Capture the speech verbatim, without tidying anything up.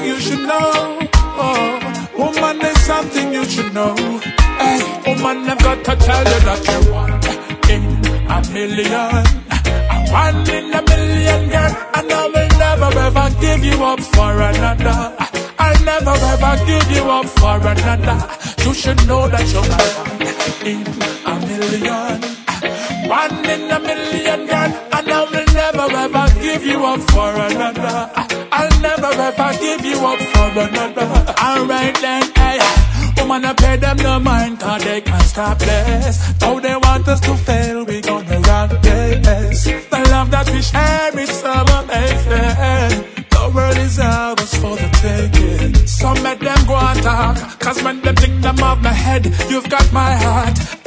you should know. Oh, woman is something you should know. Hey, woman, I've got to tell you that you're one in a million. One in a million, girl. And I will never ever give you up for another. I'll never ever give you up for another. You should know that you're my one in a million. One in a million, girl. And I will never ever give you up for another. I'll never ever give you up for another. Alright then, hey. Woman, I pay them no mind, cause they can't stop this. Though they want us to fail, we gonna rock this. The love that we share is so amazing. The world is ours for the taking. Some make them go and talk, cause when they think them off my head, you've got my heart.